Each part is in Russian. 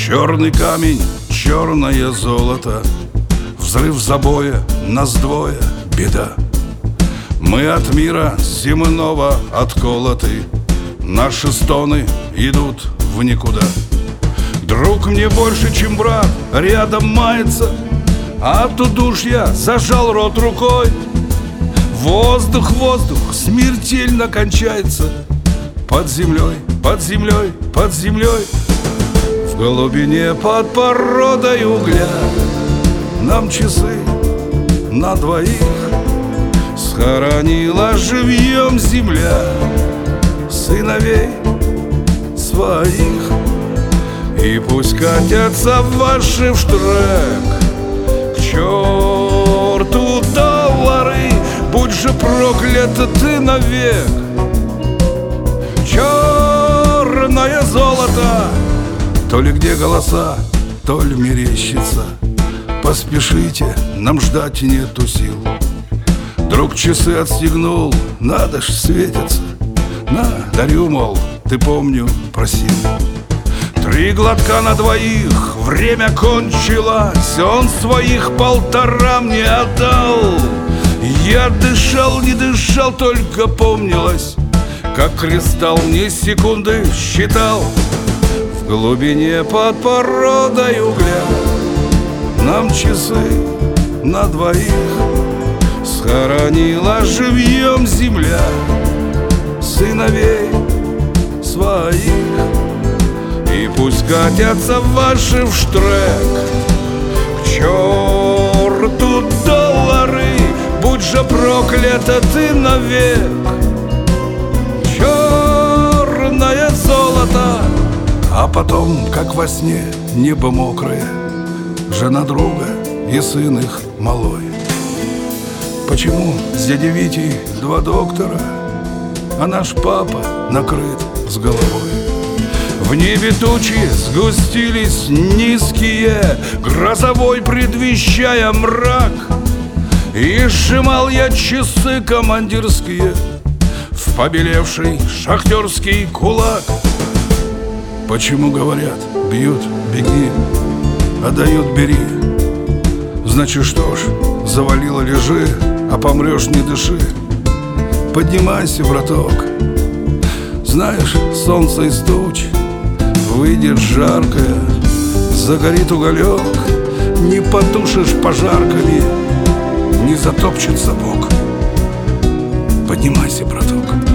Черный камень, черное золото, взрыв забоя, нас двое, беда. Мы от мира земного отколоты, наши стоны идут в никуда. Друг мне больше, чем брат, рядом мается, а от удушья зажал рот рукой. Воздух, воздух смертельно кончается под землей, под землей, под землей. В глубине под породой угля нам часы на двоих схоронила живьем земля сыновей своих. И пусть катятся ваши в штрек к черту доллары, будь же проклята ты навек. Черное золото, то ли где голоса, то ли мерещится. Поспешите, нам ждать нету сил. Друг часы отстегнул, надо ж светиться. На, дарю, мол, ты, помню, просил. 3 глотка на двоих, время кончилось, он своих 1,5 мне отдал. Я дышал, не дышал, только помнилось, как кристалл мне секунды считал. В глубине под породой угля нам часы на двоих схоронила живьем земля сыновей своих. И пусть катятся ваши в штрек к черту доллары, будь же проклята ты навек. Черное золото. А потом, как во сне, небо мокрое, жена друга и сын их малой. Почему с дядей Витей 2 доктора, а наш папа накрыт с головой? В небе тучи сгустились низкие, грозовой предвещая мрак. И сжимал я часы командирские в побелевший шахтерский кулак. Почему говорят, бьют, беги, а дают, бери? Значит, что ж, завалило, лежи, а помрешь, не дыши. Поднимайся, браток. Знаешь, солнце из туч выйдет жаркое, загорит уголек, не потушишь пожарками, не затопчет сапог. Поднимайся, браток.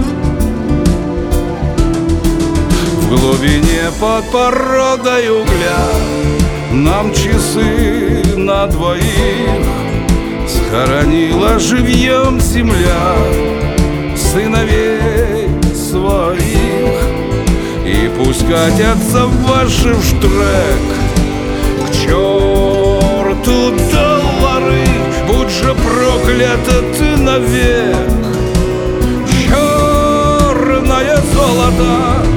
В глубине под породой угля нам часы на двоих схоронила живьем земля сыновей своих. И пусть катятся ваши в штрек к черту доллары, будь же проклята ты навек. Черное золото.